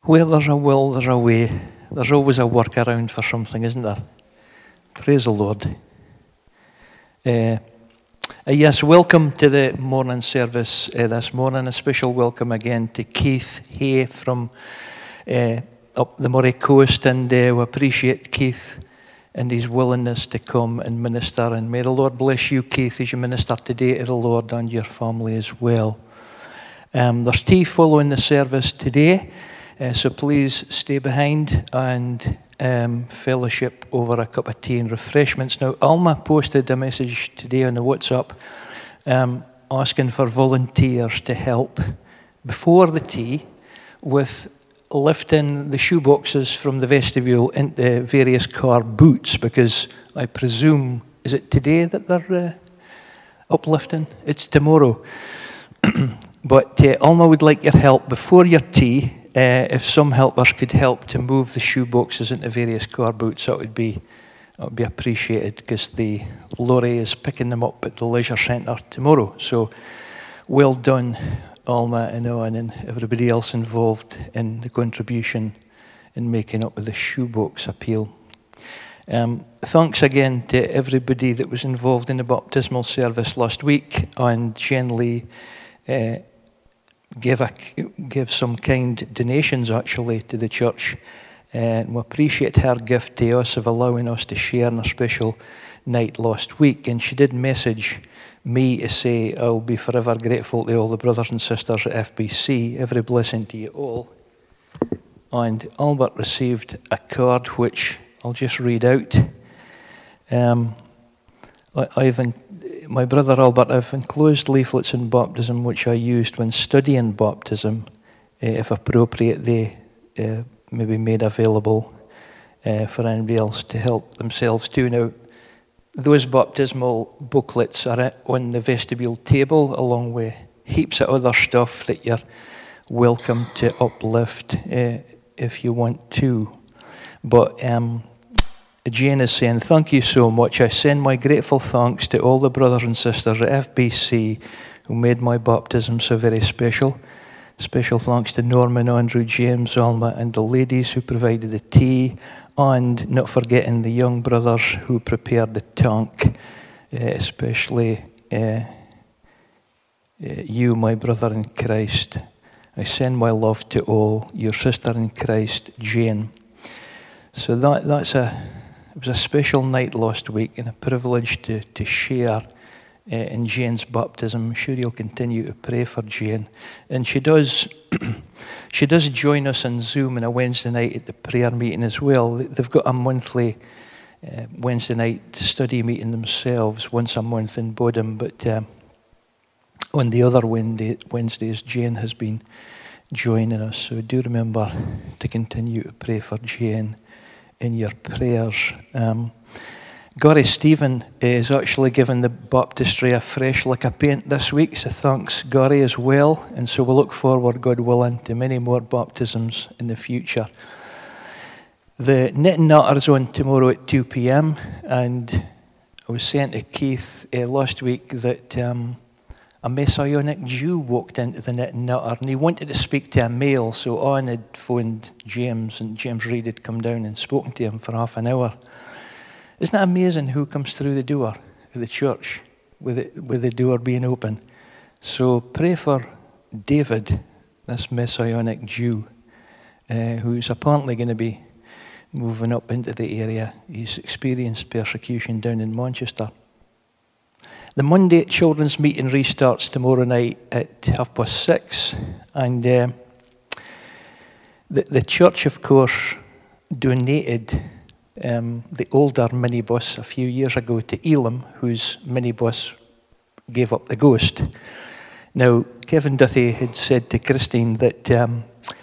Where there's a will, there's a way. There's always a workaround for something, isn't there? Praise the Lord. Yes, welcome to the morning service this morning. A special welcome again to Keith Hay from up the Moray Coast, and we appreciate Keith and his willingness to come and minister. And may the Lord bless you, Keith, as you minister today to the Lord and your family as well. There's tea following the service today, so please stay behind and fellowship over a cup of tea and refreshments. Now, Alma posted a message today on the WhatsApp asking for volunteers to help before the tea with lifting the shoeboxes from the vestibule into various car boots, because I presume, is it today that they're uplifting? It's tomorrow. But Alma would like your help before your tea. If some helpers could help to move the shoeboxes into various car boots, that would be appreciated, because the lorry is picking them up at the leisure centre tomorrow. So well done, Alma and Owen and everybody else involved in the contribution in making up with the shoebox appeal. Thanks again to everybody that was involved in the baptismal service last week, and generally give some kind donations actually to the church, and we appreciate her gift to us of allowing us to share in a special night last week. And she did message me to say, I'll be forever grateful to all the brothers and sisters at FBC. Every blessing to you all. And Albert received a card which I'll just read out. My brother Albert, I've enclosed leaflets in baptism which I used when studying baptism. If appropriate, they may be made available for anybody else to help themselves too. Now, those baptismal booklets are on the vestibule table, along with heaps of other stuff that you're welcome to uplift if you want to. But Jane is saying, thank you so much. I send my grateful thanks to all the brothers and sisters at FBC who made my baptism so very special. Special thanks to Norman, Andrew, James, Alma, and the ladies who provided the tea, and not forgetting the young brothers who prepared the tank, especially you, my brother in Christ. I send my love to all. Your sister in Christ, Jane. So it was a special night last week, and a privilege to share in Jane's baptism. I'm sure you'll continue to pray for Jane. And she does join us on Zoom on a Wednesday night at the prayer meeting as well. They've got a monthly Wednesday night study meeting themselves, once a month in Bodham. But on the other Wednesdays, Jane has been joining us. So do remember to continue to pray for Jane in your prayers. Gary Stephen is actually giving the baptistry a fresh lick of paint this week, so thanks Gary as well. And so we'll look forward, God willing, to many more baptisms in the future. The Knit and Natter is on tomorrow at 2 p.m, and I was saying to Keith last week that a Messianic Jew walked into the Knit and Natter, and he wanted to speak to a male, so Anne had phoned James, and James Reid had come down and spoken to him for half an hour. Isn't it amazing who comes through the door of the church with the door being open? So pray for David, this Messianic Jew, who's apparently going to be moving up into the area. He's experienced persecution down in Manchester. The Monday children's meeting restarts tomorrow night at 6:30, and the church, of course, donated the older minibus a few years ago to Elam, whose minibus gave up the ghost. Now, Kevin Duthie had said to Christine that the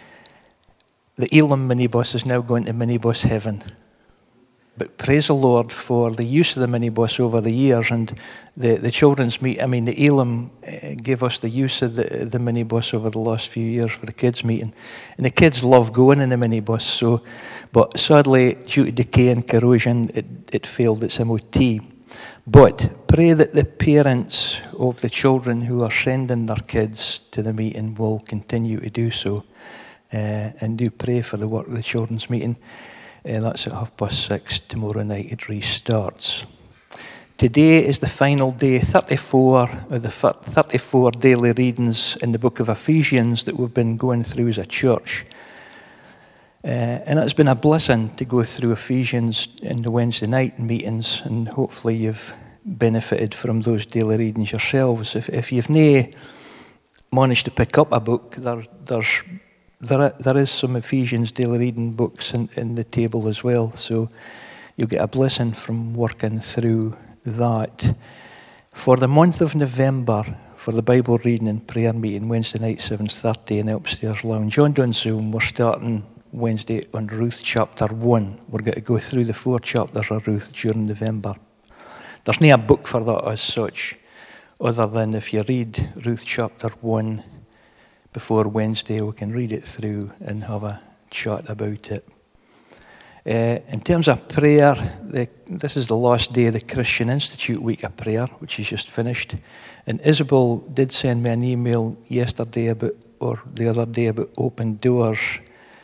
Elam minibus is now going to minibus heaven. But praise the Lord for the use of the minibus over the years, and the children's meet. I mean, the Elam gave us the use of the minibus over the last few years for the kids' meeting, and the kids love going in the minibus. So, but sadly, due to decay and corrosion, it failed its MOT. But pray that the parents of the children who are sending their kids to the meeting will continue to do so. and do pray for the work of the children's meeting. That's at 6:30 tomorrow night. It restarts. Today is the final day, 34 of the 34 daily readings in the book of Ephesians that we've been going through as a church. And it's been a blessing to go through Ephesians in the Wednesday night meetings, and hopefully you've benefited from those daily readings yourselves. If you've not managed to pick up a book, there is some Ephesians daily reading books in the table as well, so you'll get a blessing from working through that. For the month of November, for the Bible reading and prayer meeting, Wednesday night 7:30 in the upstairs lounge on Zoom, we're starting Wednesday on Ruth chapter 1. We're going to go through the 4 chapters of Ruth during November. There's no a book for that as such, other than if you read Ruth chapter 1 before Wednesday, we can read it through and have a chat about it. In terms of prayer, this is the last day of the Christian Institute Week of Prayer, which is just finished. And Isabel did send me an email yesterday the other day about Open Doors,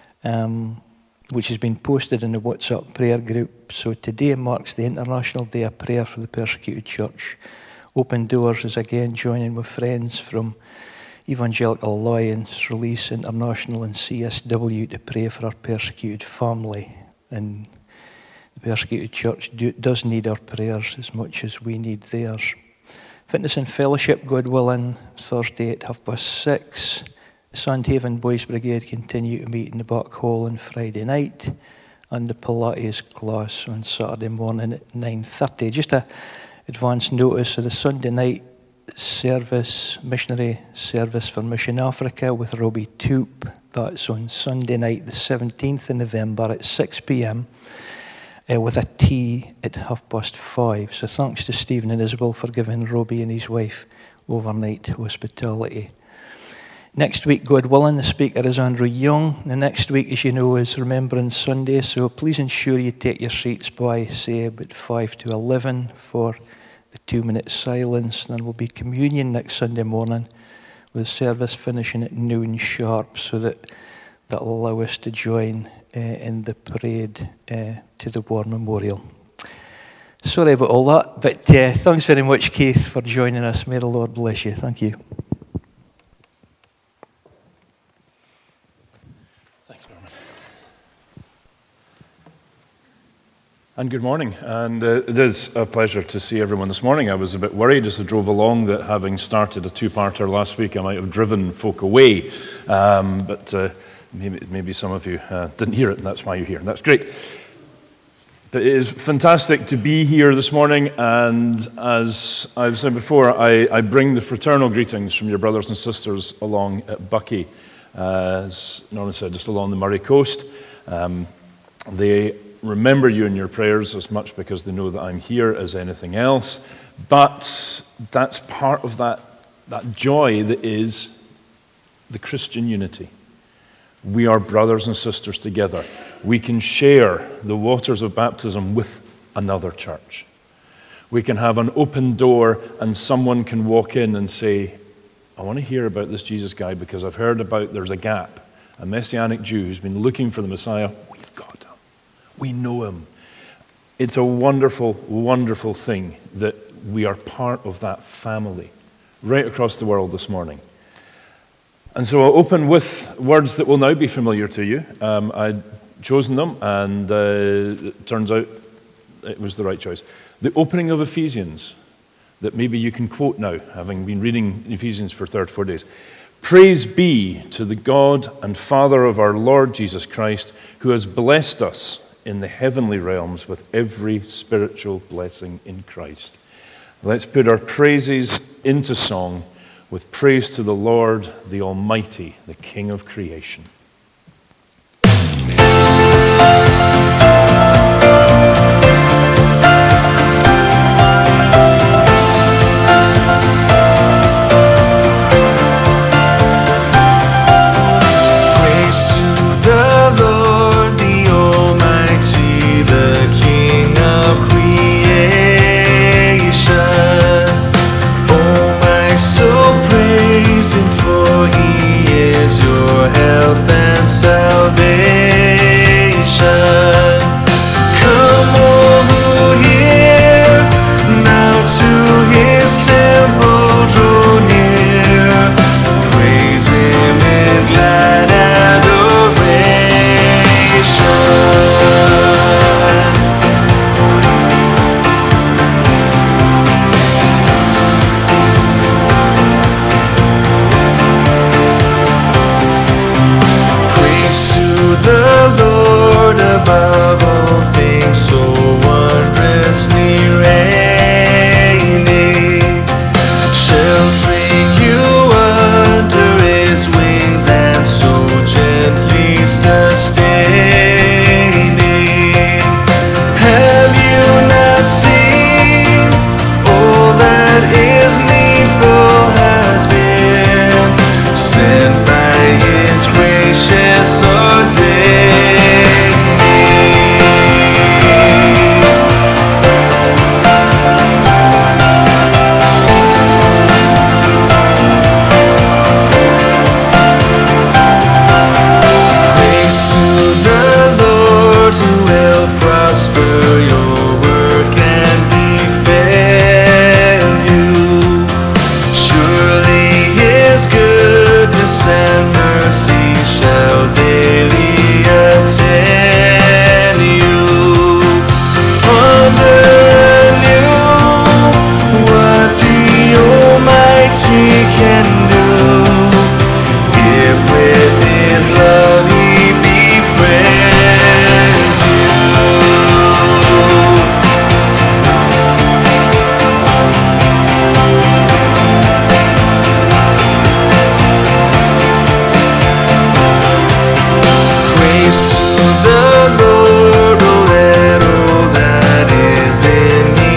which has been posted in the WhatsApp prayer group. So today marks the International Day of Prayer for the Persecuted Church. Open Doors is again joining with friends from Evangelical Alliance, Release International and CSW to pray for our persecuted family. And the persecuted church does need our prayers as much as we need theirs. Fitness and Fellowship, God willing, Thursday at 6:30. The Sandhaven Boys Brigade continue to meet in the back hall on Friday night, and the Pilates class on Saturday morning at 9:30. Just a advance notice of the Sunday night service, missionary service for Mission Africa with Robbie Toop. That's on Sunday night, the 17th of November at 6 p.m. With a tea at 5:30. So thanks to Stephen and Isabel for giving Robbie and his wife overnight hospitality. Next week, God willing, the speaker is Andrew Young. The next week, as you know, is Remembrance Sunday, so please ensure you take your seats by, say, about 5 to 11 for the 2-minute silence. Then will be communion next Sunday morning, with the service finishing at noon sharp, so that'll allow us to join in the parade to the War Memorial. Sorry about all that, but thanks very much, Keith, for joining us. May the Lord bless you. Thank you. And good morning, and it is a pleasure to see everyone this morning. I was a bit worried as I drove along that having started a 2-parter last week, I might have driven folk away, but maybe some of you didn't hear it, and that's why you're here, and that's great. But it is fantastic to be here this morning, and as I've said before, I bring the fraternal greetings from your brothers and sisters along at Buckie, as Norman said, just along the Murray coast. They remember you in your prayers as much because they know that I'm here as anything else. But that's part of that joy that is the Christian unity. We are brothers and sisters together. We can share the waters of baptism with another church. We can have an open door and someone can walk in and say, I want to hear about this Jesus guy because I've heard about there's a gap. A Messianic Jew who's been looking for the Messiah. We've got him. We know him. It's a wonderful, wonderful thing that we are part of that family right across the world this morning. And so I'll open with words that will now be familiar to you. I'd chosen them, and it turns out it was the right choice. The opening of Ephesians, that maybe you can quote now, having been reading Ephesians for 34 days. Praise be to the God and Father of our Lord Jesus Christ, who has blessed us in the heavenly realms with every spiritual blessing in Christ. Let's put our praises into song with praise to the Lord, the Almighty, the King of creation. For he is your help he can do if with his love he befriends you. Praise to the Lord, oh let all that is in me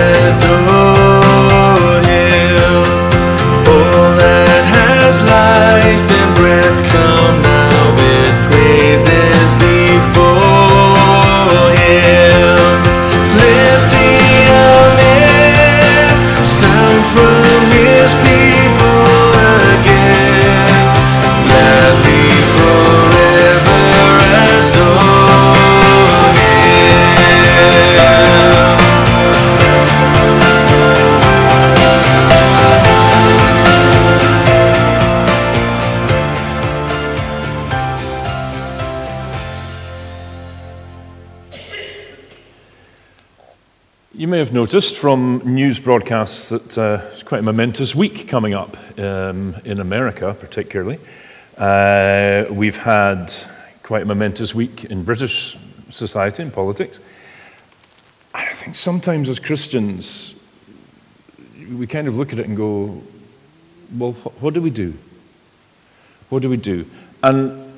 adore him. All that has life and breath come now with praises before him. Let the Amen sound from his people again. Gladly forever adore him. You may have noticed from news broadcasts that it's quite a momentous week coming up in America, particularly. We've had quite a momentous week in British society and politics. I think sometimes as Christians, we kind of look at it and go, well, what do we do? What do we do? And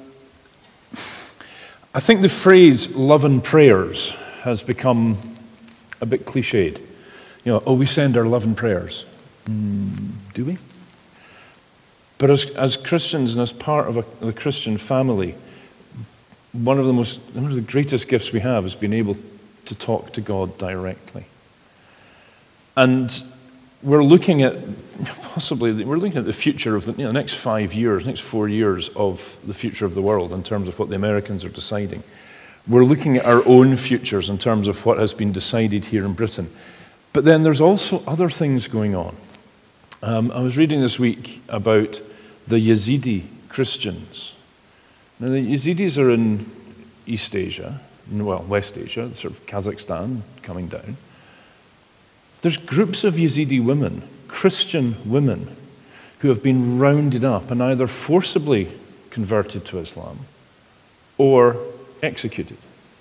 I think the phrase love and prayers has become a bit cliched. You know, oh, we send our love and prayers. Do we? But as Christians and as part of the Christian family, one of the greatest gifts we have is being able to talk to God directly. And we're looking at the future of the next 5 years, next 4 years of the future of the world in terms of what the Americans are deciding. We're looking at our own futures in terms of what has been decided here in Britain. But then there's also other things going on. I was reading this week about the Yazidi Christians. Now, the Yazidis are in East Asia, well, West Asia, sort of Kazakhstan coming down. There's groups of Yazidi women, Christian women, who have been rounded up and either forcibly converted to Islam or executed.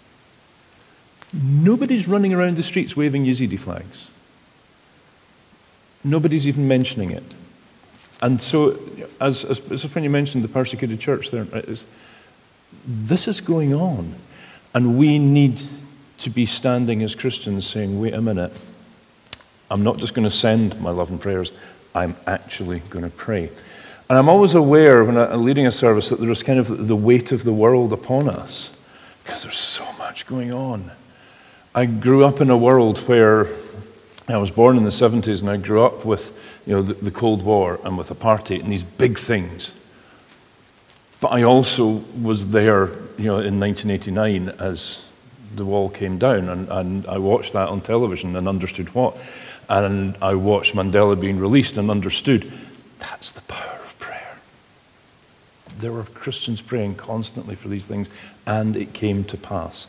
Nobody's running around the streets waving Yazidi flags. Nobody's even mentioning it. And so, as when you mentioned the persecuted church there, this is going on. And we need to be standing as Christians saying, wait a minute, I'm not just going to send my love and prayers, I'm actually going to pray. And I'm always aware when I'm leading a service that there's kind of the weight of the world upon us, because there's so much going on. I grew up in a world where I was born in the 70s, and I grew up with the Cold War and with apartheid and these big things. But I also was there in 1989 as the wall came down, and I watched that on television and understood what. And I watched Mandela being released and understood that's the power of prayer. There were Christians praying constantly for these things, and it came to pass.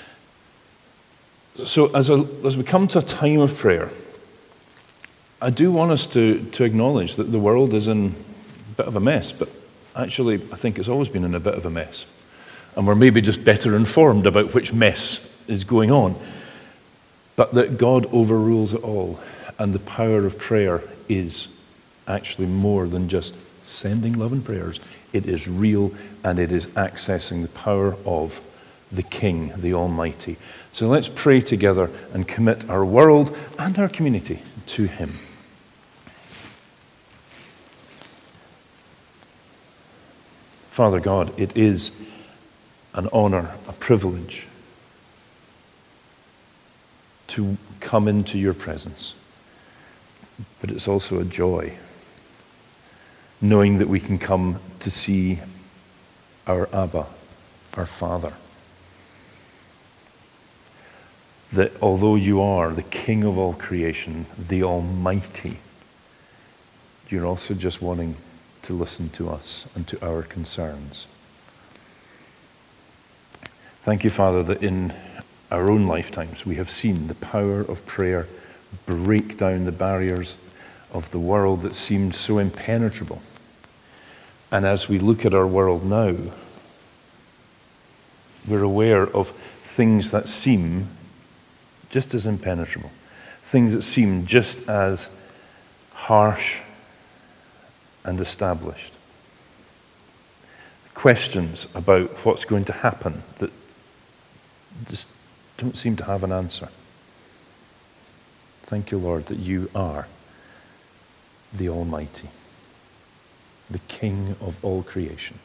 So as we come to a time of prayer, I do want us to acknowledge that the world is in a bit of a mess, but actually I think it's always been in a bit of a mess. And we're maybe just better informed about which mess is going on. But that God overrules it all, and the power of prayer is actually more than just sending love and prayers. It is real, and it is accessing the power of the King, the Almighty. So let's pray together and commit our world and our community to Him. Father God, it is an honor, a privilege to come into your presence. But it's also a joy, knowing that we can come to see our Abba, our Father. That although you are the King of all creation, the Almighty, you're also just wanting to listen to us and to our concerns. Thank you, Father, that in our own lifetimes we have seen the power of prayer break down the barriers of the world that seemed so impenetrable. And as we look at our world now, we're aware of things that seem just as impenetrable, things that seem just as harsh and established. Questions about what's going to happen that just don't seem to have an answer. Thank you, Lord, that you are the Almighty, the King of all creation.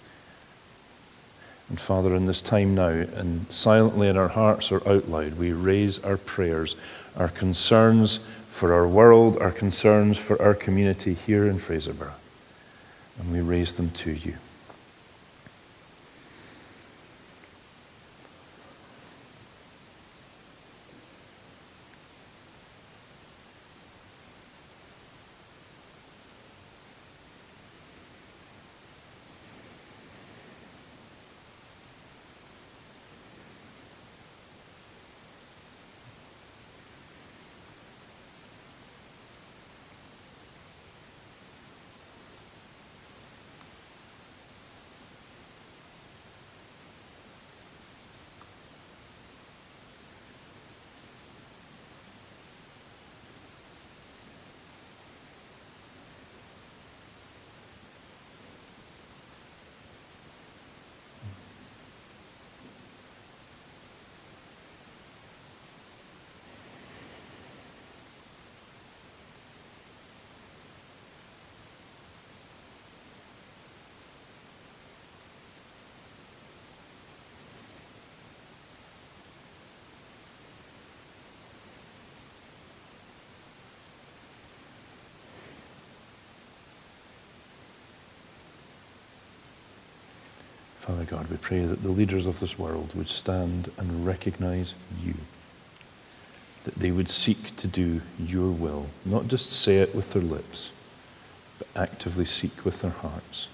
And Father, in this time now, and silently in our hearts or out loud, we raise our prayers, our concerns for our world, our concerns for our community here in Fraserburgh, and we raise them to you. Father God, we pray that the leaders of this world would stand and recognize you, that they would seek to do your will, not just say it with their lips, but actively seek with their hearts.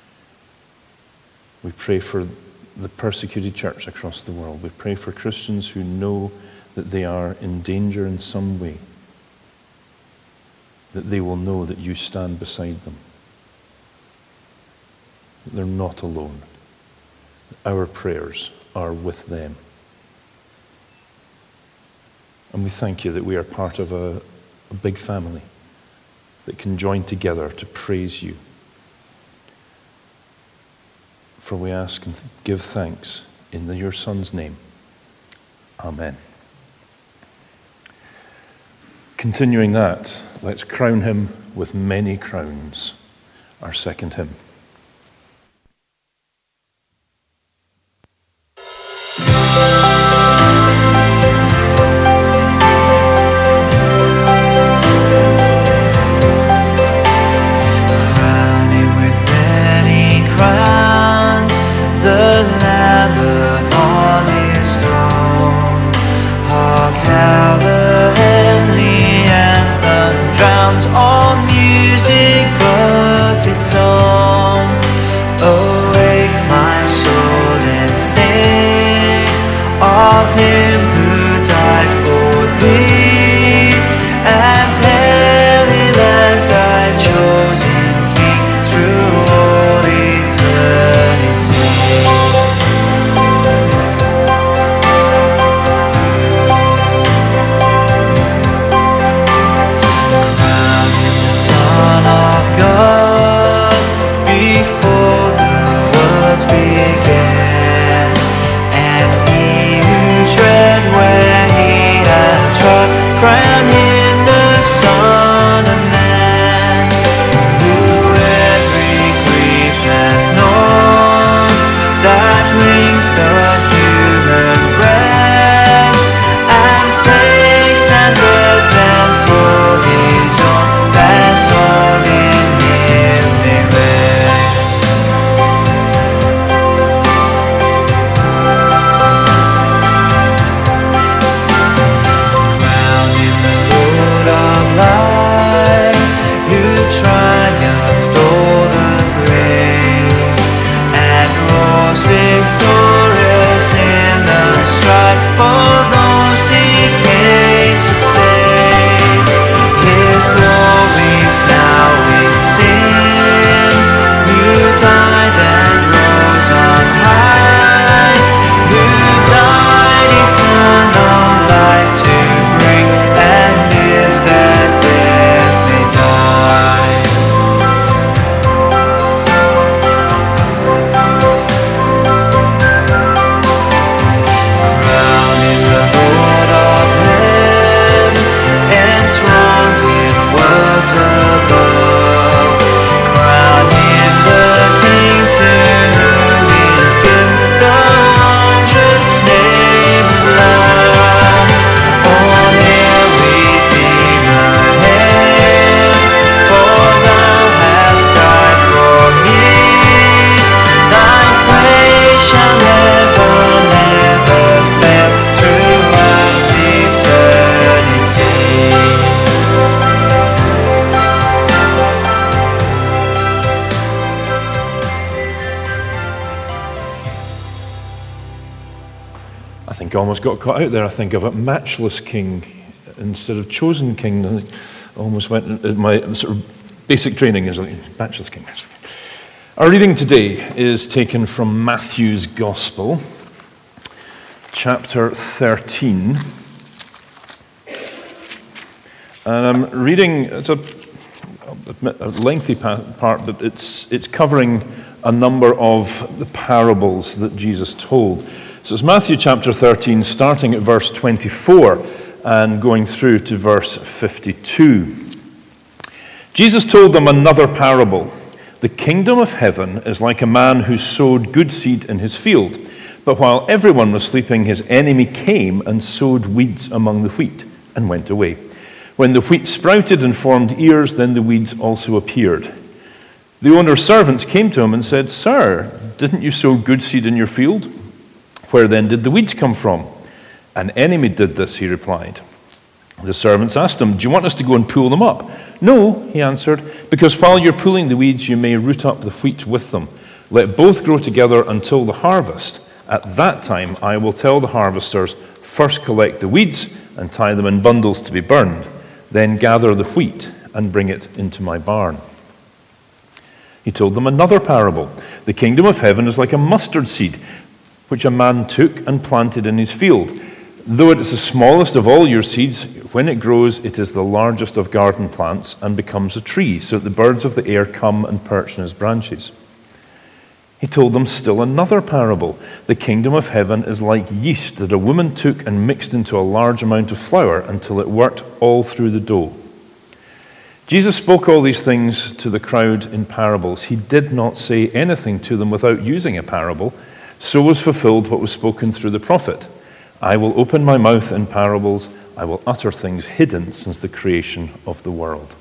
We pray for the persecuted church across the world. We pray for Christians who know that they are in danger in some way, that they will know that you stand beside them, that they're not alone. Our prayers are with them. And we thank you that we are part of a big family that can join together to praise you. For we ask and give thanks in your Son's name. Amen. Continuing that, let's crown him with many crowns. Our second hymn. All music but its own. think I almost got caught out there. I think of it, matchless king instead of chosen king. I almost went, my sort of basic training is like matchless king. Our reading today is taken from Matthew's Gospel, chapter 13. And I'm reading, it's a lengthy part, but it's covering a number of the parables that Jesus told. So it's Matthew chapter 13, starting at verse 24 and going through to verse 52. Jesus told them another parable. The kingdom of heaven is like a man who sowed good seed in his field. But while everyone was sleeping, his enemy came and sowed weeds among the wheat and went away. When the wheat sprouted and formed ears, then the weeds also appeared. The owner's servants came to him and said, "Sir, didn't you sow good seed in your field? Where then did the weeds come from?" "An enemy did this," he replied. The servants asked him, "Do you want us to go and pull them up?" "No," he answered, "because while you're pulling the weeds, you may root up the wheat with them. Let both grow together until the harvest. At that time, I will tell the harvesters, first collect the weeds and tie them in bundles to be burned. Then gather the wheat and bring it into my barn." He told them another parable. The kingdom of heaven is like a mustard seed, which a man took and planted in his field. Though it is the smallest of all your seeds, when it grows, it is the largest of garden plants and becomes a tree, so that the birds of the air come and perch in its branches. He told them still another parable. The kingdom of heaven is like yeast that a woman took and mixed into a large amount of flour until it worked all through the dough. Jesus spoke all these things to the crowd in parables. He did not say anything to them without using a parable. So was fulfilled what was spoken through the prophet. "I will open my mouth in parables. I will utter things hidden since the creation of the world."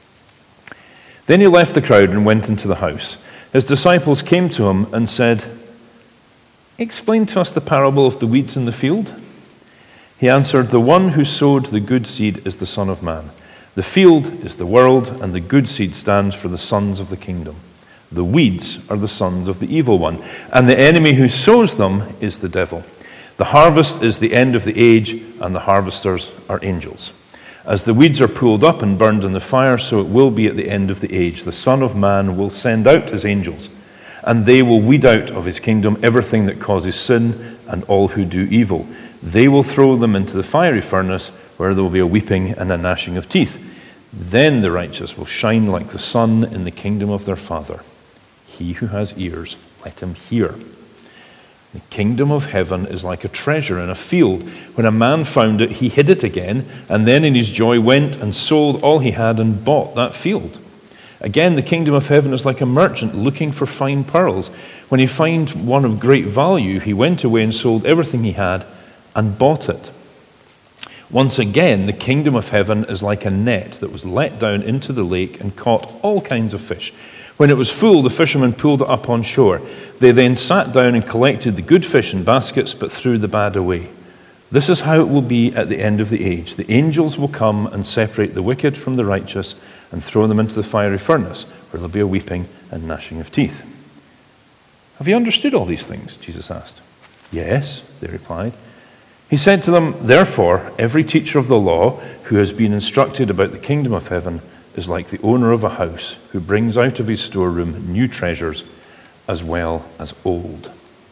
Then he left the crowd and went into the house. His disciples came to him and said, "Explain to us the parable of the weeds in the field." He answered, "The one who sowed the good seed is the Son of Man. The field is the world, and the good seed stands for the sons of the kingdom. The weeds are the sons of the evil one, and the enemy who sows them is the devil. The harvest is the end of the age, and the harvesters are angels. As the weeds are pulled up and burned in the fire, so it will be at the end of the age. The Son of Man will send out his angels, and they will weed out of his kingdom everything that causes sin and all who do evil. They will throw them into the fiery furnace, where there will be a weeping and a gnashing of teeth. Then the righteous will shine like the sun in the kingdom of their Father. He who has ears, let him hear. The kingdom of heaven is like a treasure in a field. When a man found it, he hid it again, and then in his joy went and sold all he had and bought that field. Again, the kingdom of heaven is like a merchant looking for fine pearls. When he found one of great value, he went away and sold everything he had and bought it. Once again, the kingdom of heaven is like a net that was let down into the lake and caught all kinds of fish. When it was full, the fishermen pulled it up on shore. They then sat down and collected the good fish in baskets, but threw the bad away. This is how it will be at the end of the age. The angels will come and separate the wicked from the righteous and throw them into the fiery furnace, where there will be a weeping and gnashing of teeth. Have you understood all these things? Jesus asked. Yes, they replied. He said to them, therefore, every teacher of the law who has been instructed about the kingdom of heaven is like the owner of a house who brings out of his storeroom new treasures as well as old.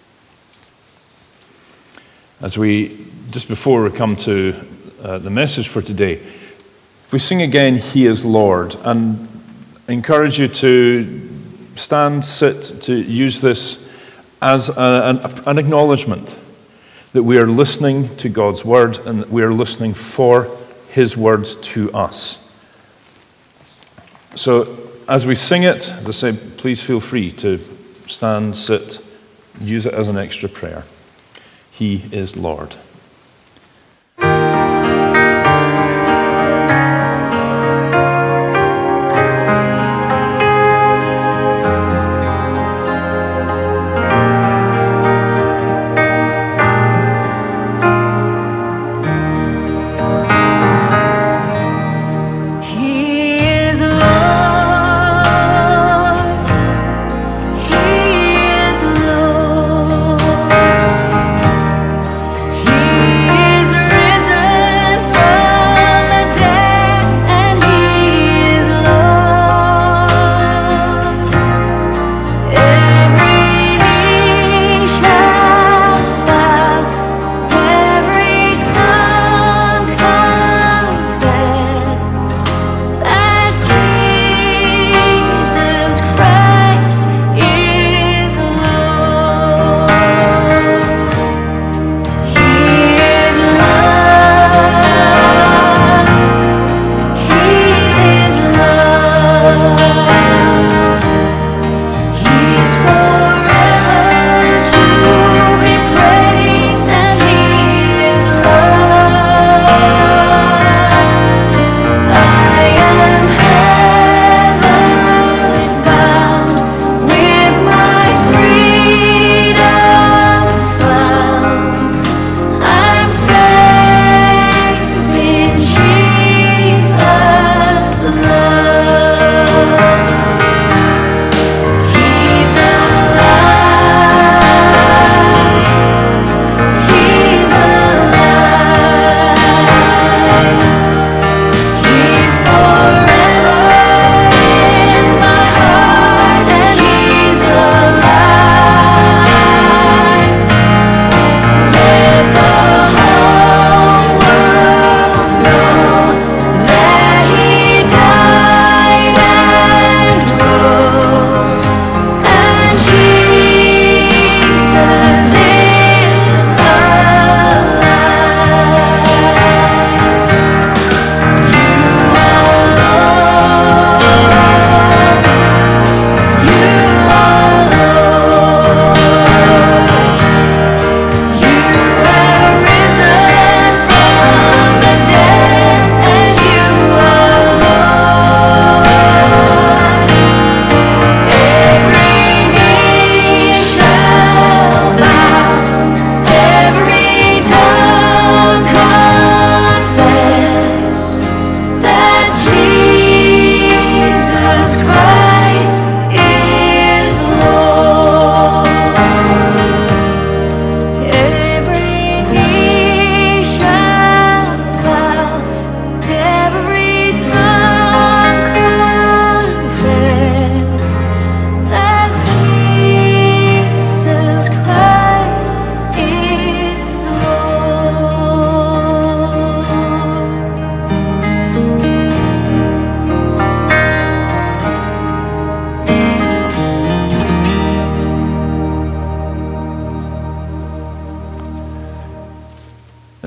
As we, just before we come to the message for today, if we sing again, He is Lord, and I encourage you to stand, sit, to use this as an acknowledgement that we are listening to God's word and that we are listening for His words to us. So as we sing it, as I say, please feel free to stand, sit, use it as an extra prayer. He is Lord. He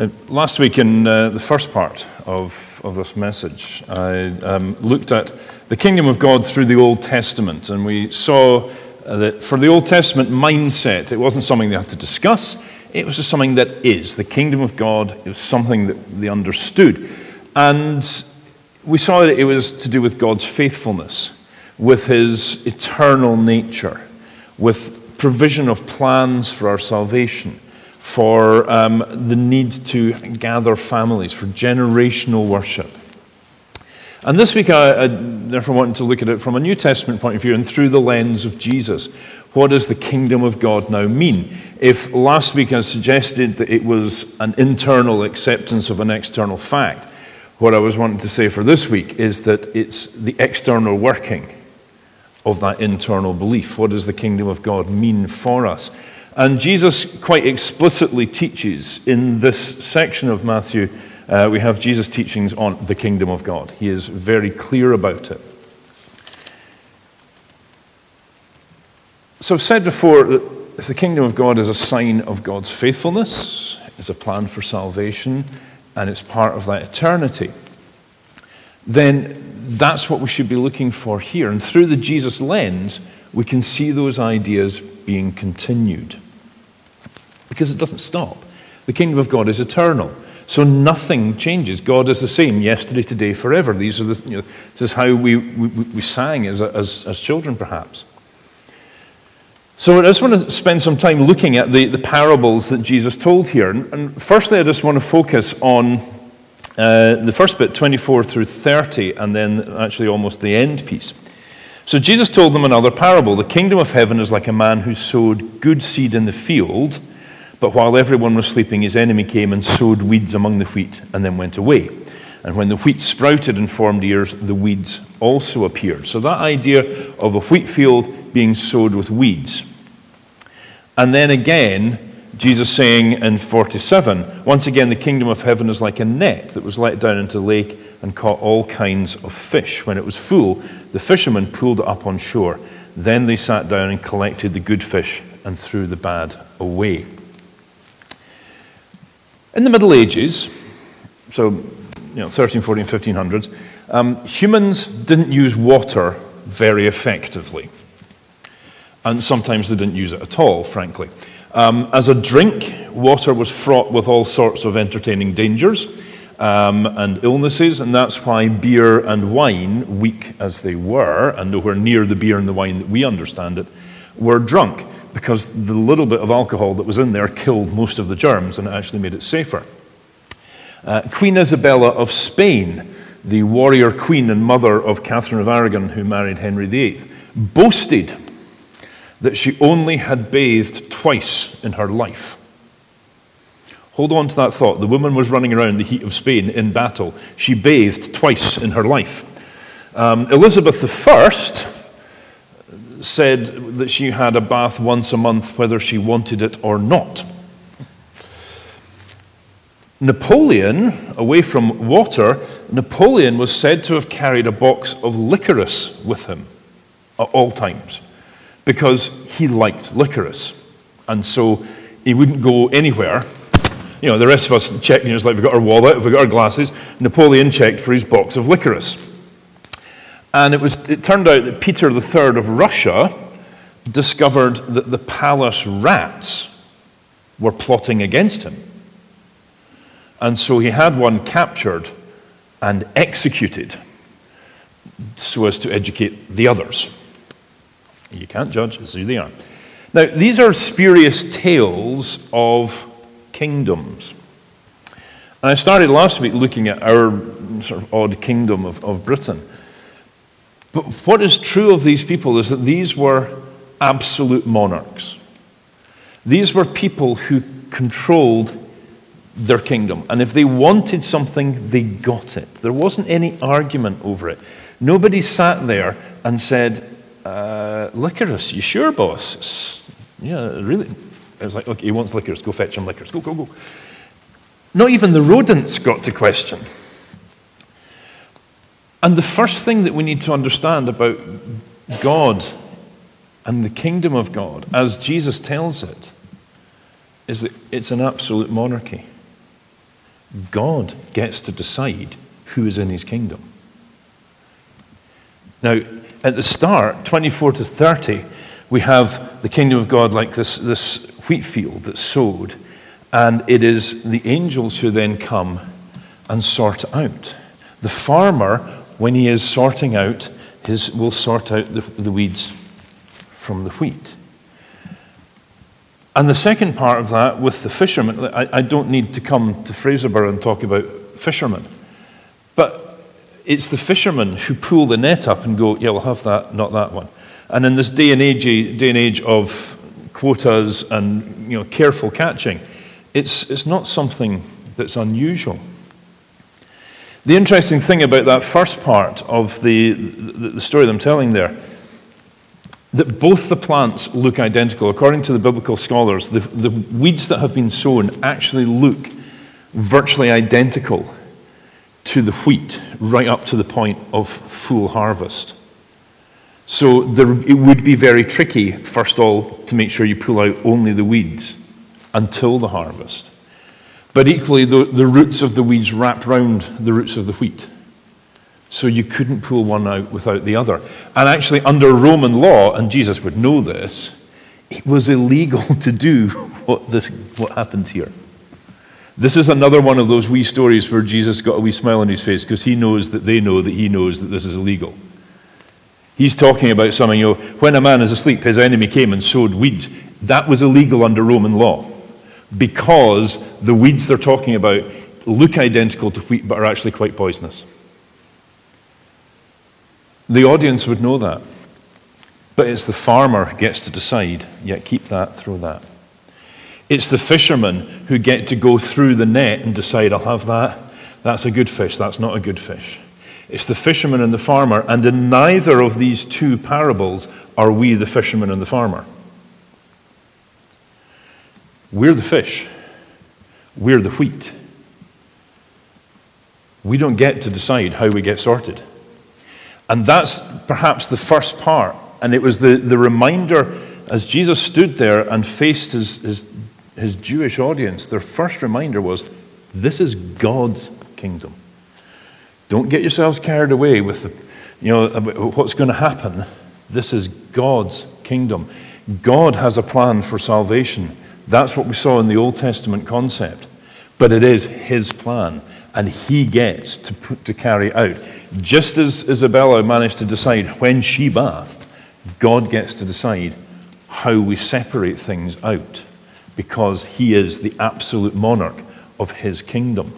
Last week in the first part of this message, I looked at the kingdom of God through the Old Testament, and we saw that for the Old Testament mindset, it wasn't something they had to discuss, it was just something that is. The kingdom of God, it was something that they understood. And we saw that it was to do with God's faithfulness, with his eternal nature, with provision of plans for our salvation, for the need to gather families, for generational worship. And this week I therefore wanted to look at it from a New Testament point of view and through the lens of Jesus. What does the kingdom of God now mean? If last week I suggested that it was an internal acceptance of an external fact, what I was wanting to say for this week is that it's the external working of that internal belief. What does the kingdom of God mean for us? And Jesus quite explicitly teaches in this section of Matthew, we have Jesus' teachings on the kingdom of God. He is very clear about it. So I've said before that if the kingdom of God is a sign of God's faithfulness, it's a plan for salvation, and it's part of that eternity, then that's what we should be looking for here. And through the Jesus lens, we can see those ideas being continued. Because it doesn't stop. The kingdom of God is eternal. So nothing changes. God is the same yesterday, today, forever. These are this is how we sang as children, perhaps. So I just want to spend some time looking at the parables that Jesus told here. And firstly, I just want to focus on the first bit, 24 through 30, and then actually almost the end piece. So Jesus told them another parable. The kingdom of heaven is like a man who sowed good seed in the field, but while everyone was sleeping, his enemy came and sowed weeds among the wheat and then went away. And when the wheat sprouted and formed ears, the weeds also appeared. So that idea of a wheat field being sowed with weeds. And then again, Jesus saying in 47, once again, the kingdom of heaven is like a net that was let down into the lake and caught all kinds of fish. When it was full, the fishermen pulled it up on shore. Then they sat down and collected the good fish and threw the bad away. In the Middle Ages, so 13, 14, 1500s, humans didn't use water very effectively. And sometimes they didn't use it at all, frankly. As a drink, water was fraught with all sorts of entertaining dangers and illnesses, and that's why beer and wine, weak as they were, and nowhere near the beer and the wine that we understand it, were drunk, because the little bit of alcohol that was in there killed most of the germs and it actually made it safer. Queen Isabella of Spain, the warrior queen and mother of Catherine of Aragon, who married Henry VIII, boasted that she only had bathed twice in her life. Hold on to that thought. The woman was running around the heat of Spain in battle. She bathed twice in her life. Elizabeth I said that she had a bath once a month, whether she wanted it or not. Napoleon, away from water, Napoleon was said to have carried a box of licorice with him at all times, because he liked licorice. And so he wouldn't go anywhere. The rest of us check, it's like we've got our wallet, we've got our glasses. Napoleon checked for his box of licorice. And it turned out that Peter III of Russia discovered that the palace rats were plotting against him. And so he had one captured and executed so as to educate the others. You can't judge, it's who they are. Now, these are spurious tales of kingdoms. And I started last week looking at our sort of odd kingdom of Britain. But what is true of these people is that these were absolute monarchs. These were people who controlled their kingdom. And if they wanted something, they got it. There wasn't any argument over it. Nobody sat there and said, licorice, you sure, boss? Yeah, really? I was like, okay, he wants licorice. Go fetch him licorice. Go. Not even the rodents got to question. And the first thing that we need to understand about God and the kingdom of God, as Jesus tells it, is that it's an absolute monarchy. God gets to decide who is in his kingdom. Now, at the start, 24 to 30, we have the kingdom of God like this wheat field that's sowed, and it is the angels who then come and sort it out. The farmer, when he is sorting out, will sort out the weeds from the wheat. And the second part of that with the fishermen, I don't need to come to Fraserburgh and talk about fishermen, but it's the fishermen who pull the net up and go, yeah, we'll have that, not that one. And in this day and age of quotas and careful catching, it's not something that's unusual. The interesting thing about that first part of the story that I'm telling there, that both the plants look identical. According to the biblical scholars, the weeds that have been sown actually look virtually identical to the wheat right up to the point of full harvest. So it would be very tricky, first of all, to make sure you pull out only the weeds until the harvest. But equally, the roots of the weeds wrapped round the roots of the wheat. So you couldn't pull one out without the other. And actually, under Roman law, and Jesus would know this, it was illegal to do what happens here. This is another one of those wee stories where Jesus got a wee smile on his face because he knows that they know that he knows that this is illegal. He's talking about something, when a man is asleep, his enemy came and sowed weeds. That was illegal under Roman law because the weeds they're talking about look identical to wheat but are actually quite poisonous. The audience would know that. But it's the farmer who gets to decide, yeah, keep that, throw that. It's the fishermen who get to go through the net and decide, I'll have that. That's a good fish, that's not a good fish. It's the fisherman and the farmer, and in neither of these two parables are we the fisherman and the farmer. We're the fish. We're the wheat. We don't get to decide how we get sorted. And that's perhaps the first part. And it was the reminder as Jesus stood there and faced his Jewish audience, their first reminder was, this is God's kingdom. Don't get yourselves carried away with what's going to happen. This is God's kingdom. God has a plan for salvation. That's what we saw in the Old Testament concept. But it is his plan, and he gets to carry out. Just as Isabella managed to decide when she bathed, God gets to decide how we separate things out, because he is the absolute monarch of his kingdom.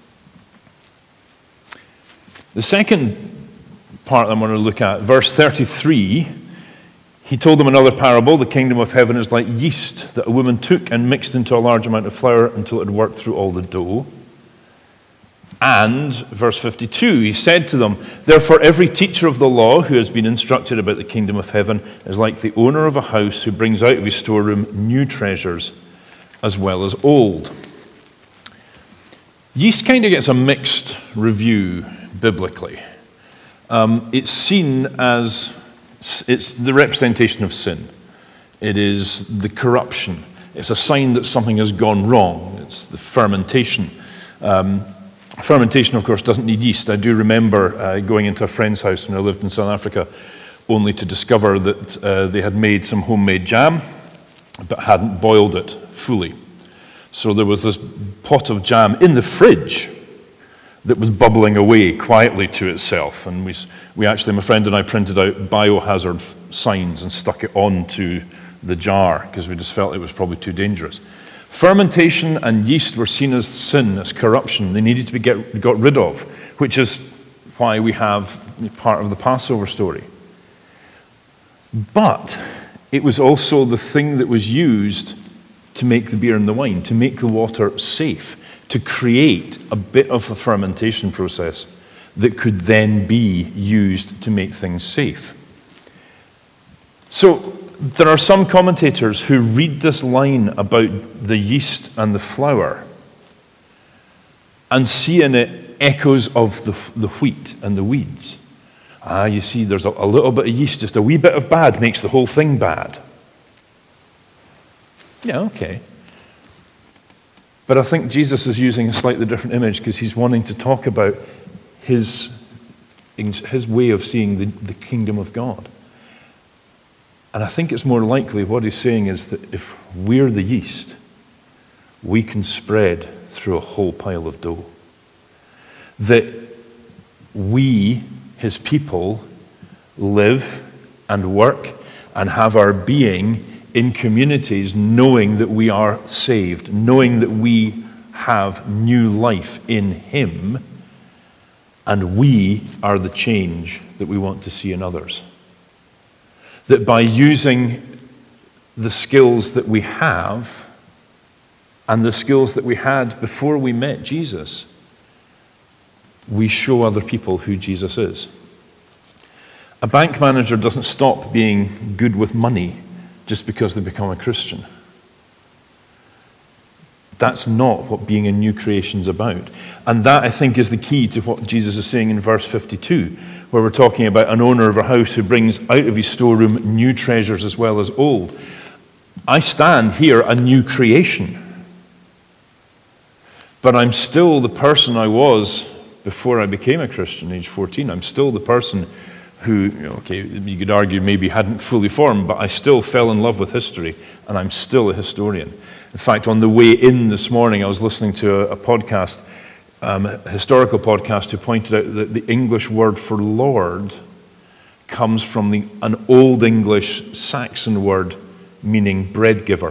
The second part I'm going to look at, verse 33, he told them another parable. The kingdom of heaven is like yeast that a woman took and mixed into a large amount of flour until it had worked through all the dough. And, verse 52, he said to them, therefore every teacher of the law who has been instructed about the kingdom of heaven is like the owner of a house who brings out of his storeroom new treasures as well as old. Yeast kind of gets a mixed review biblically. It's seen as it's the representation of sin. It is the corruption. It's a sign that something has gone wrong. It's the fermentation. Fermentation, of course, doesn't need yeast. I do remember going into a friend's house when I lived in South Africa, only to discover that they had made some homemade jam, but hadn't boiled it fully. So there was this pot of jam in the fridge that was bubbling away quietly to itself. And we actually, my friend and I, printed out biohazard signs and stuck it onto the jar because we just felt it was probably too dangerous. Fermentation and yeast were seen as sin, as corruption. They needed to be got rid of, which is why we have part of the Passover story. But it was also the thing that was used to make the beer and the wine, to make the water safe, to create a bit of a fermentation process that could then be used to make things safe. So there are some commentators who read this line about the yeast and the flour and see in it echoes of the wheat and the weeds. You see, there's a little bit of yeast, just a wee bit of bad makes the whole thing bad. Yeah, okay. But I think Jesus is using a slightly different image because he's wanting to talk about his way of seeing the kingdom of God. And I think it's more likely what he's saying is that if we're the yeast, we can spread through a whole pile of dough. That we, his people, live and work and have our being in communities knowing that we are saved, knowing that we have new life in him, and we are the change that we want to see in others. That by using the skills that we have and the skills that we had before we met Jesus, we show other people who Jesus is. A bank manager doesn't stop being good with money just because they become a Christian. That's not what being a new creation's about. And that, I think, is the key to what Jesus is saying in verse 52, where we're talking about an owner of a house who brings out of his storeroom new treasures as well as old. I stand here a new creation, but I'm still the person I was before I became a Christian, age 14. I'm still the person who, you could argue maybe hadn't fully formed, but I still fell in love with history, and I'm still a historian. In fact, on the way in this morning, I was listening to a podcast, a historical podcast, who pointed out that the English word for Lord comes from an Old English Saxon word meaning bread giver.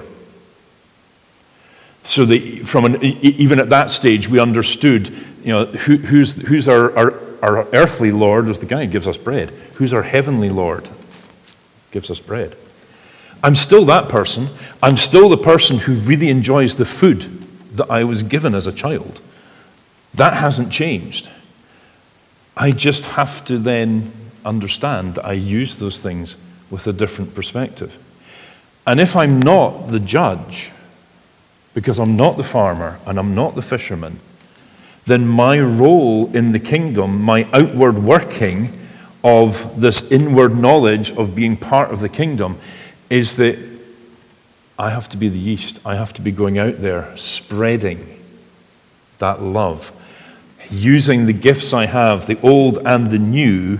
So even at that stage, we understood, who's our earthly Lord is the guy who gives us bread. Who's our heavenly Lord? Gives us bread. I'm still that person. I'm still the person who really enjoys the food that I was given as a child. That hasn't changed. I just have to then understand that I use those things with a different perspective. And if I'm not the judge, because I'm not the farmer and I'm not the fisherman, then my role in the kingdom, my outward working of this inward knowledge of being part of the kingdom, is that I have to be the yeast. I have to be going out there spreading that love, using the gifts I have, the old and the new,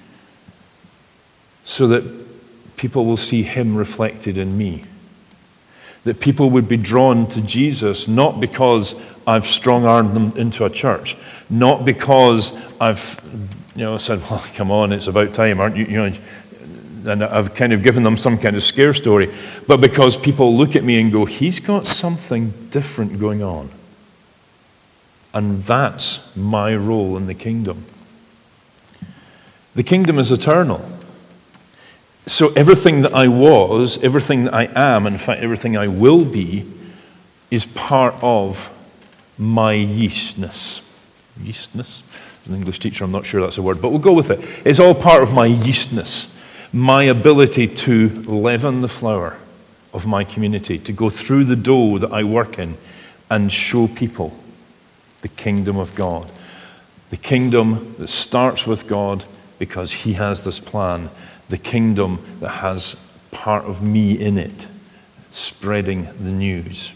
so that people will see him reflected in me. That people would be drawn to Jesus, not because I've strong-armed them into a church, not because I've said, well, come on, it's about time, aren't you? And I've kind of given them some kind of scare story, but because people look at me and go, he's got something different going on. And that's my role in the kingdom. The kingdom is eternal. So everything that I was, everything that I am, in fact, everything I will be, is part of my yeastness. Yeastness? As an English teacher, I'm not sure that's a word, but we'll go with it. It's all part of my yeastness. My ability to leaven the flour of my community, to go through the dough that I work in and show people the kingdom of God. The kingdom that starts with God because he has this plan. The kingdom that has part of me in it, spreading the news.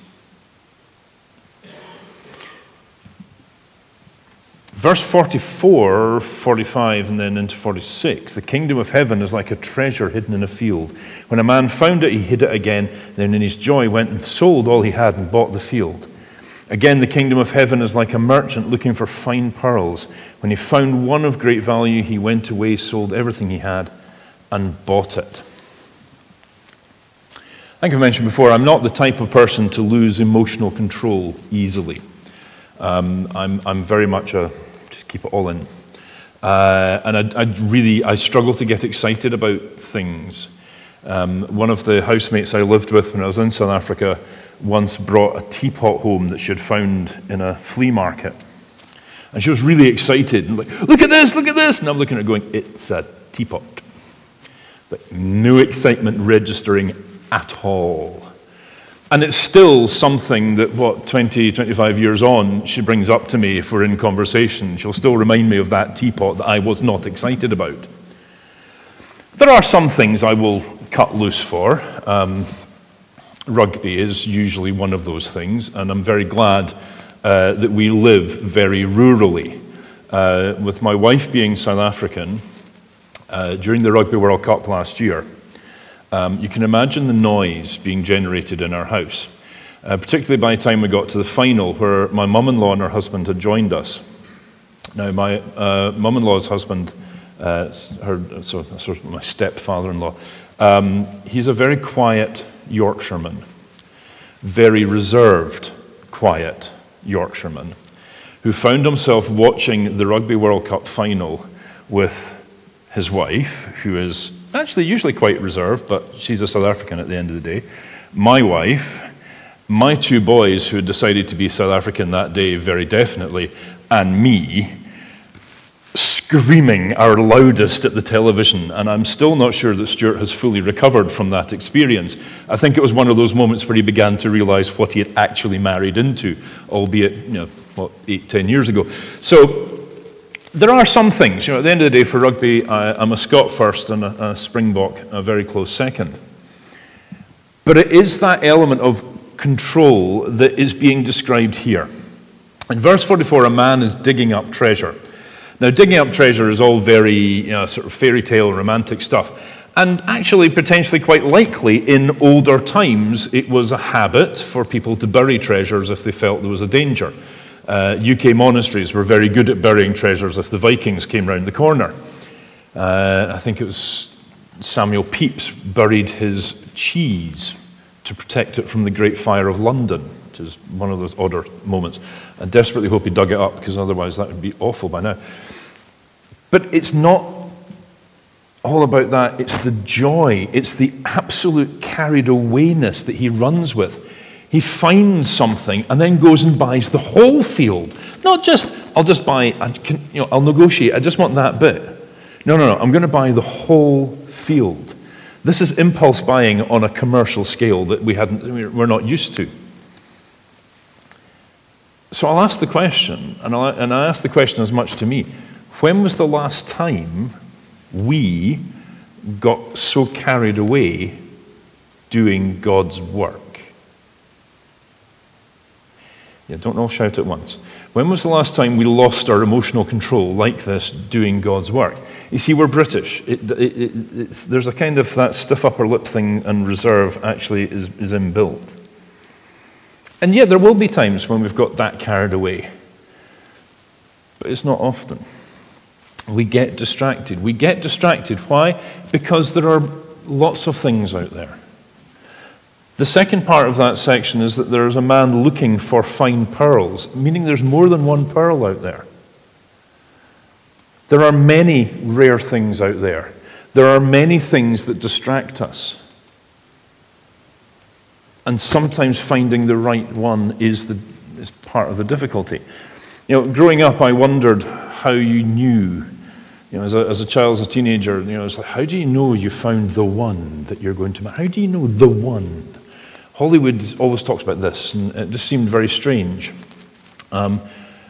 Verse 44, 45, and then into 46. The kingdom of heaven is like a treasure hidden in a field. When a man found it, he hid it again. Then in his joy went and sold all he had and bought the field. Again, the kingdom of heaven is like a merchant looking for fine pearls. When he found one of great value, he went away, sold everything he had, and bought it. I think I mentioned before, I'm not the type of person to lose emotional control easily. I'm very much just keep it all in. And I struggle to get excited about things. One of the housemates I lived with when I was in South Africa once brought a teapot home that she had found in a flea market. And she was really excited and like, look at this. And I'm looking at her going, it's a teapot. But no excitement registering at all. And it's still something that, 20, 25 years on, she brings up to me if we're in conversation. She'll still remind me of that teapot that I was not excited about. There are some things I will cut loose for. rugby is usually one of those things, and I'm very glad that we live very rurally. With my wife being South African, during the Rugby World Cup last year, you can imagine the noise being generated in our house, particularly by the time we got to the final, where my mum-in-law and her husband had joined us. Now, my mum-in-law's husband, my stepfather-in-law, he's a very quiet Yorkshireman, very reserved, quiet Yorkshireman, who found himself watching the Rugby World Cup final with his wife, who is actually usually quite reserved, but she's a South African at the end of the day, my wife, my two boys who had decided to be South African that day very definitely, and me, screaming our loudest at the television. And I'm still not sure that Stuart has fully recovered from that experience. I think it was one of those moments where he began to realize what he had actually married into, albeit, 8-10 years ago. So there are some things, at the end of the day for rugby, I'm a Scot first and a Springbok a very close second. But it is that element of control that is being described here. In verse 44, a man is digging up treasure. Now, digging up treasure is all very sort of fairy tale romantic stuff. And actually, potentially quite likely, in older times, it was a habit for people to bury treasures if they felt there was a danger. UK monasteries were very good at burying treasures if the Vikings came round the corner. I think it was Samuel Pepys buried his cheese to protect it from the Great Fire of London, which is one of those odder moments. I desperately hope he dug it up, because otherwise that would be awful by now. But it's not all about that. It's the joy. It's the absolute carried awayness that he runs with. He finds something and then goes and buys the whole field. Not just, I'll just buy, I'll negotiate, I just want that bit. No, I'm going to buy the whole field. This is impulse buying on a commercial scale that we're not used to. So I'll ask the question, and I ask the question as much to me. When was the last time we got so carried away doing God's work? Yeah, don't all shout at once. When was the last time we lost our emotional control like this doing God's work? You see, we're British. There's a kind of that stiff upper lip thing, and reserve actually is inbuilt. And yet there will be times when we've got that carried away. But it's not often. We get distracted. We get distracted. Why? Because there are lots of things out there. The second part of that section is that there is a man looking for fine pearls, meaning there's more than one pearl out there. There are many rare things out there. There are many things that distract us. And sometimes finding the right one is part of the difficulty. Growing up, I wondered how you knew. As a child, as a teenager, it's like, how do you know you found the one that you're going to marry? How do you know the one? Hollywood always talks about this, and it just seemed very strange. And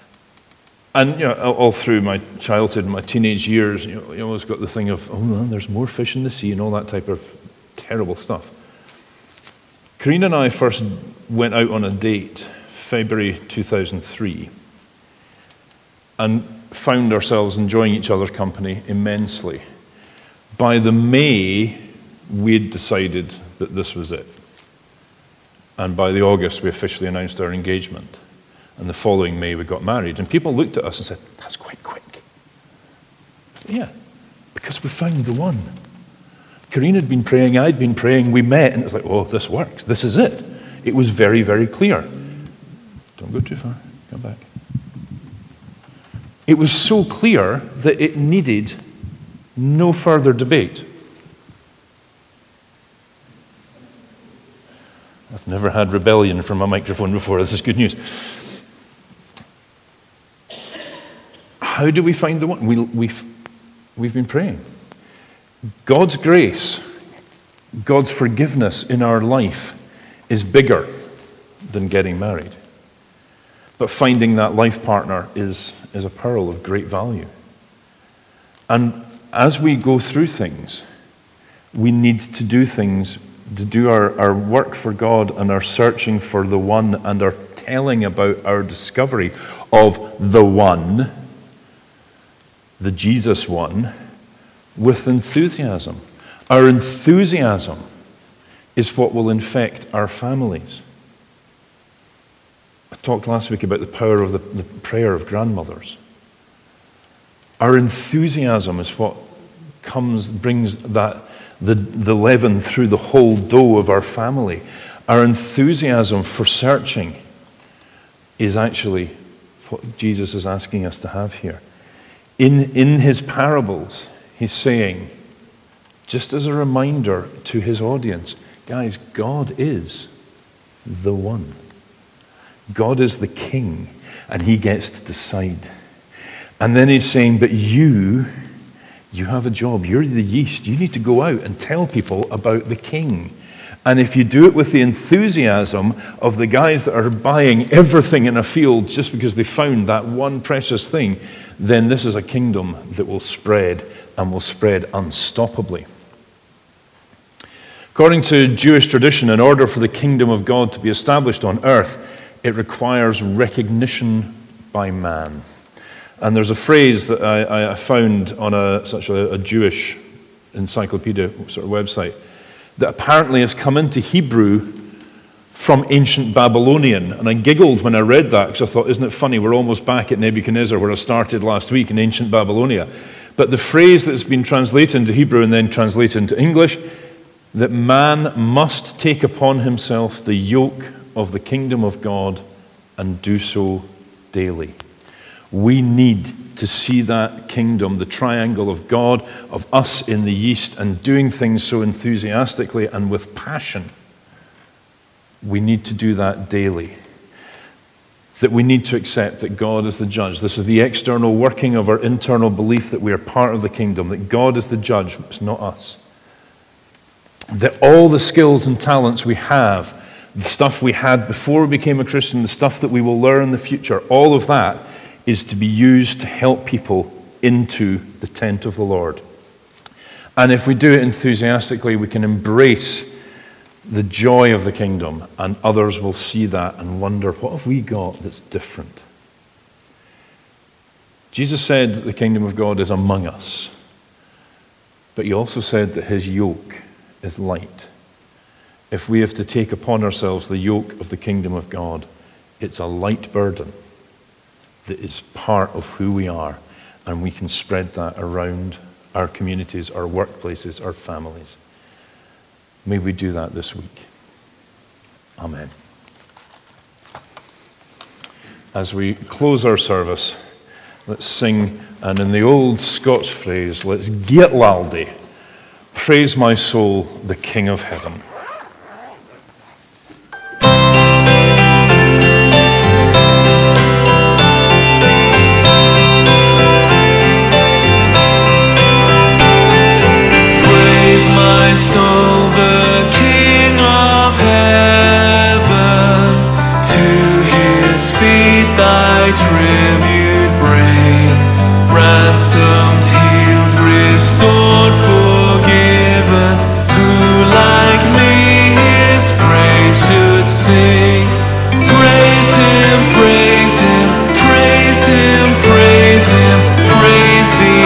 all through my childhood and my teenage years, you always got the thing of, there's more fish in the sea and all that type of terrible stuff. Karina and I first went out on a date, February 2003, and found ourselves enjoying each other's company immensely. By the May, we'd decided that this was it. And by the August, we officially announced our engagement. And the following May, we got married. And people looked at us and said, that's quite quick. Yeah, because we found the one. Karina had been praying, I'd been praying, we met, and it was like, oh, this works, this is it. It was very, very clear. Don't go too far, come back. It was so clear that it needed no further debate. I've never had rebellion from a microphone before, this is good news. How do we find the one? We've been praying. God's grace, God's forgiveness in our life is bigger than getting married. But finding that life partner is a pearl of great value. And as we go through things, we need to do things to do our work for God and our searching for the one and our telling about our discovery of the one, the Jesus one, with enthusiasm. Our enthusiasm is what will infect our families. I talked last week about the power of the prayer of grandmothers. Our enthusiasm is what brings the leaven through the whole dough of our family. Our enthusiasm for searching is actually what Jesus is asking us to have here. In his parables, he's saying, just as a reminder to his audience, guys, God is the one. God is the king, and he gets to decide. And then he's saying, but you have a job. You're the yeast. You need to go out and tell people about the king. And if you do it with the enthusiasm of the guys that are buying everything in a field just because they found that one precious thing, then this is a kingdom that will spread and will spread unstoppably. According to Jewish tradition, in order for the kingdom of God to be established on earth, it requires recognition by man. And there's a phrase that I found on a Jewish encyclopedia sort of website that apparently has come into Hebrew from ancient Babylonian. And I giggled when I read that because I thought, isn't it funny, we're almost back at Nebuchadnezzar where I started last week in ancient Babylonia. But the phrase that's been translated into Hebrew and then translated into English, that man must take upon himself the yoke of the kingdom of God and do so daily. We need to see that kingdom, the triangle of God, of us in the yeast, and doing things so enthusiastically and with passion. We need to do that daily. That we need to accept that God is the judge. This is the external working of our internal belief that we are part of the kingdom, that God is the judge, it's not us. That all the skills and talents we have, the stuff we had before we became a Christian, the stuff that we will learn in the future, all of that is to be used to help people into the tent of the Lord. And if we do it enthusiastically, we can embrace the joy of the kingdom, and others will see that and wonder, what have we got that's different? Jesus said that the kingdom of God is among us, but he also said that his yoke is light. If we have to take upon ourselves the yoke of the kingdom of God, it's a light burden that is part of who we are, and we can spread that around our communities, our workplaces, our families. May we do that this week. Amen. As we close our service, let's sing, and in the old Scots phrase, let's get laldy. Praise my soul, the King of heaven. Soul, the King of heaven, to his feet thy tribute bring, ransomed, healed, restored, forgiven, who like me his praise should sing. Praise him, praise him, praise him, praise him, praise the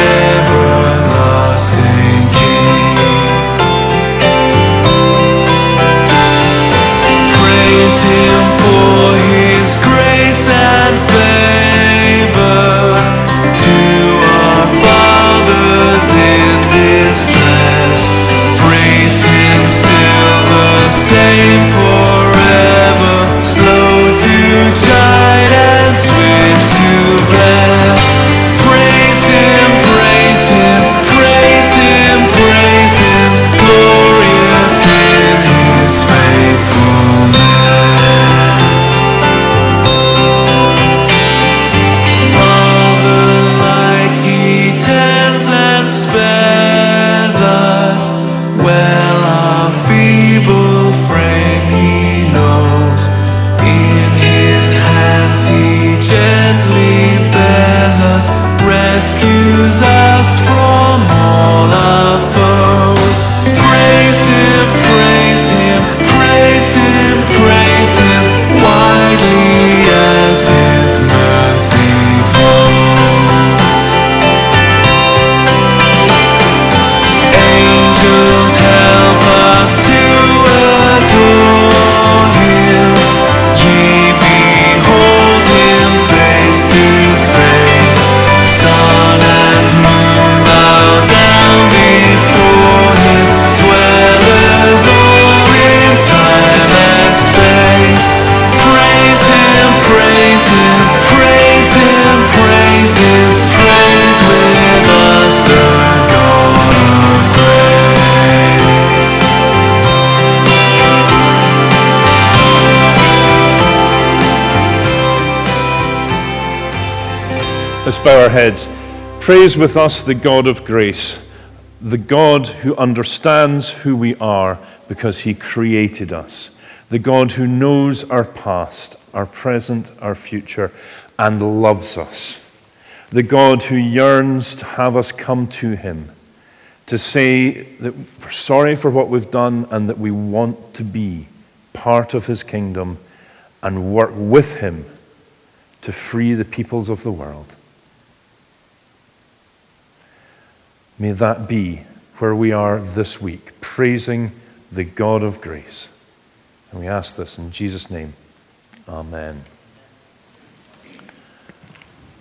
everlasting King. Praise him for his grace and favor to our fathers in distress. Praise him still the same forever, slow to chide and swift to bless. Praise him, praise him, praise him, praise him, glorious in his faithfulness. Father-like he tends and spares us, well our feeble frame he knows. In his hands he gently bears us, rescues us from all our foes. Praise him, praise Let's bow our heads. Praise with us the God of grace, the God who understands who we are because he created us, the God who knows our past, our present, our future, and loves us, the God who yearns to have us come to him, to say that we're sorry for what we've done and that we want to be part of his kingdom and work with him to free the peoples of the world. May that be where we are this week, praising the God of grace. And we ask this in Jesus' name. Amen.